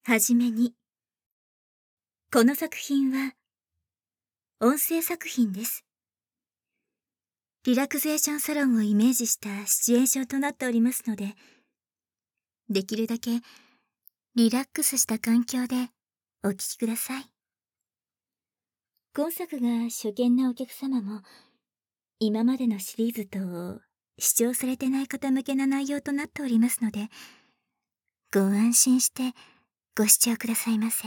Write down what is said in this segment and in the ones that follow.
はじめに、この作品は音声作品です。リラクゼーションサロンをイメージしたシチュエーションとなっておりますので、できるだけリラックスした環境でお聞きください。今作が初見なお客様も、今までのシリーズと視聴されてない方向けな内容となっておりますので、ご安心してご視聴くださいませ。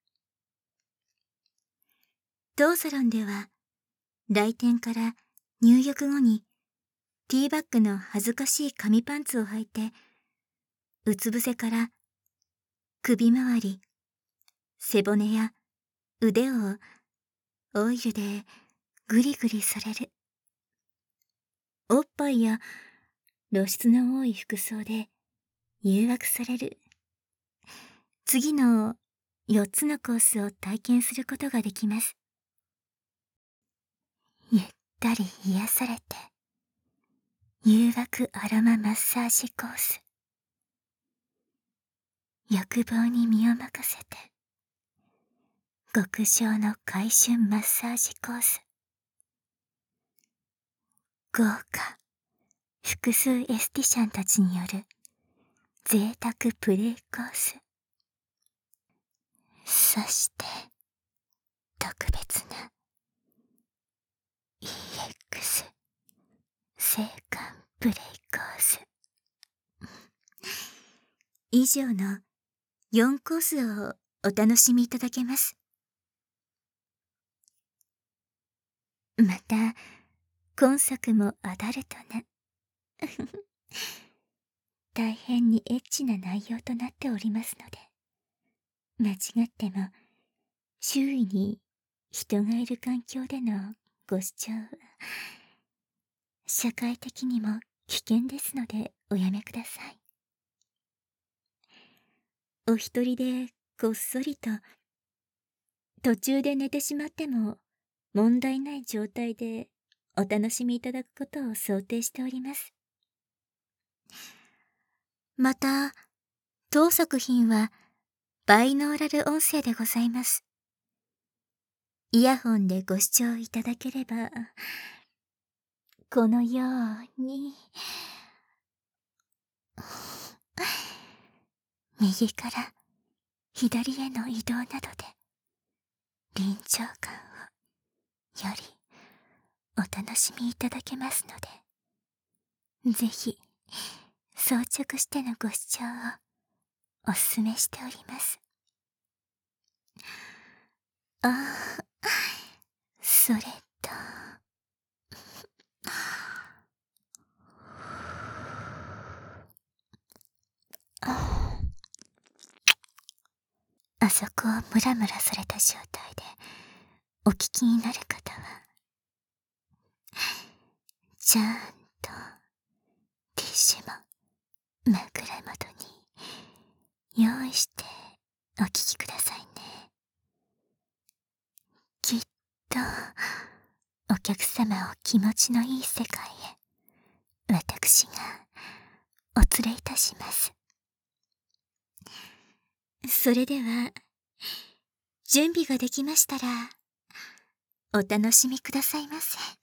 当サロンでは、来店から入浴後にティーバッグの恥ずかしい紙パンツを履いて、うつ伏せから首周り、背骨や腕をオイルでグリグリされる。おっぱいや露出の多い服装で誘惑される。次の4つのコースを体験することができます。ゆったり癒されて、誘惑アロママッサージコース。欲望に身を任せて、極上の回春マッサージコース。豪華、複数エスティシャンたちによる贅沢プレイコース。そして、特別な EX 性感プレイコース。以上の4コースをお楽しみいただけます。また、今作もアダルトな大変にエッチな内容となっておりますので、間違っても周囲に人がいる環境でのご視聴は社会的にも危険ですのでおやめください。お一人でこっそりと途中で寝てしまっても問題ない状態でお楽しみいただくことを想定しております。また、当作品はバイノーラル音声でございます。イヤホンでご視聴いただければ、このように右から左への移動などで臨場感をよりお楽しみいただけますので、ぜひ装着してのご視聴をお勧めしております。それとあそこをムラムラされた状態でお聞きになる方は、ちゃんとティッシュも枕元に用意してお聞きくださいね。きっとお客様を気持ちのいい世界へ私がお連れいたします。それでは準備ができましたらお楽しみくださいませ。